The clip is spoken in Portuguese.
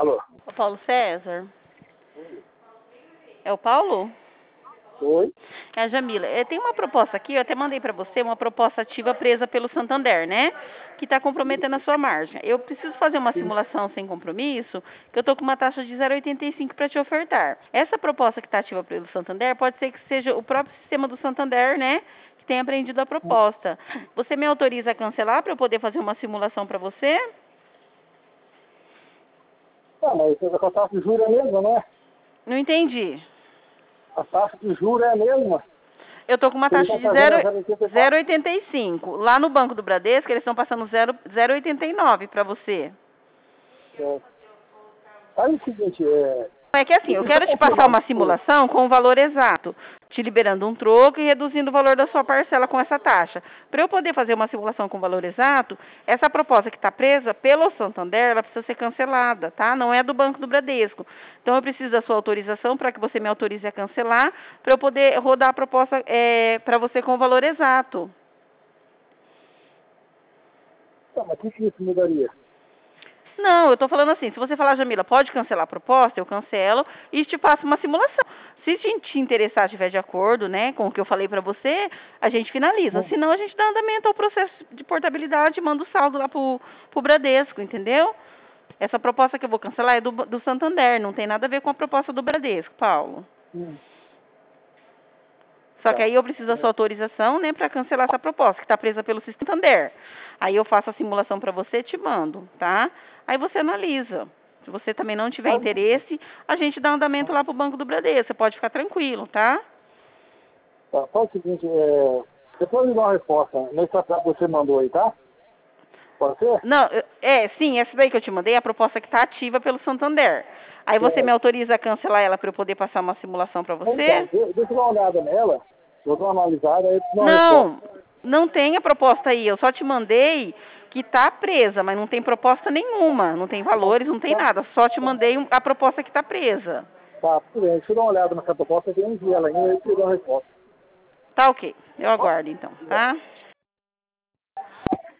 Alô? O Paulo César? É o Paulo? Oi? É a Jamila. Tem uma proposta aqui, eu até mandei para você, uma proposta ativa presa pelo Santander, né? Que está comprometendo a sua margem. Eu preciso fazer uma simulação sem compromisso, que eu estou com uma taxa de 0,85 para te ofertar. Essa proposta que está ativa pelo Santander pode ser que seja o próprio sistema do Santander, né? Que tenha aprendido a proposta. Você me autoriza a cancelar para eu poder fazer uma simulação para você? Ah, mas a taxa de juros é a mesma, né? Não entendi. A taxa de juros é a mesma. Eu tô com uma Eles taxa estão de fazendo a 0,84. 0,85. Lá no Banco do Bradesco, eles estão passando 0,89 para você. Aí é o seguinte, É que assim, eu deixa eu quero te passar confirmar uma com você. simulação com o valor exato, te liberando um troco e reduzindo o valor da sua parcela com essa taxa. Para eu poder fazer uma simulação com o valor exato, essa proposta que está presa pelo Santander, ela precisa ser cancelada, tá? Não é do Banco do Bradesco. Então eu preciso da sua autorização para que você me autorize a cancelar, para eu poder rodar a proposta para você com o valor exato. Tá, mas o que isso mudaria? Não, eu estou falando assim, se você falar, Jamila, pode cancelar a proposta, eu cancelo e te passo uma simulação. Se te interessar, estiver de acordo, né, com o que eu falei para você, a gente finaliza. Senão, a gente dá andamento ao processo de portabilidade e manda o saldo lá pro Bradesco, entendeu? Essa proposta que eu vou cancelar é do Santander, não tem nada a ver com a proposta do Bradesco, Paulo. Só que Tá. aí eu preciso da sua autorização, né, para cancelar essa proposta, que está presa pelo Sistema Santander. Aí eu faço a simulação para você e te mando, tá? Aí você analisa. Se você também não tiver interesse, a gente dá andamento lá pro Banco do Bradesco. Você pode ficar tranquilo, tá? Tá, só o seguinte, depois me dá uma resposta nesse WhatsApp que você mandou aí, tá? Pode ser? Não, sim, essa daí que eu te mandei é a proposta que está ativa pelo Santander. Aí você me autoriza a cancelar ela para eu poder passar uma simulação para Então, você? deixa eu dar uma olhada nela, eu dou uma analisada, aí eu te dou uma resposta. Não, não tem a proposta aí. Eu só te mandei que está presa, mas não tem proposta nenhuma. Não tem valores, não tem nada. Só te mandei a proposta que está presa. Tá, tudo bem, deixa eu dar uma olhada nessa proposta, eu envio ela aí, eu te dou uma resposta. Tá ok. Eu aguardo então, tá?